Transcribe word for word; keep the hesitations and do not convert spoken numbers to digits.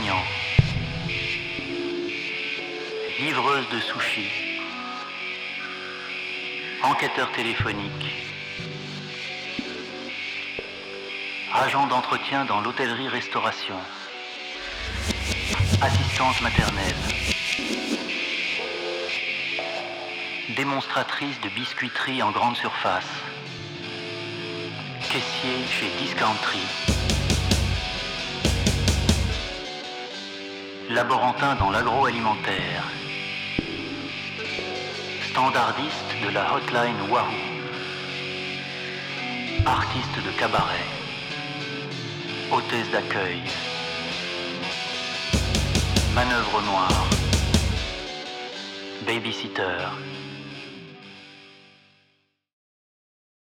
enseignant, livreuse de sushis, enquêteur téléphonique, agent d'entretien dans l'hôtellerie-restauration, assistante maternelle, démonstratrice de biscuiterie en grande surface, caissier chez Discountry, laborantin dans l'agroalimentaire, standardiste de la hotline Wahoo, artiste de cabaret, hôtesse d'accueil, manœuvre noire, babysitter.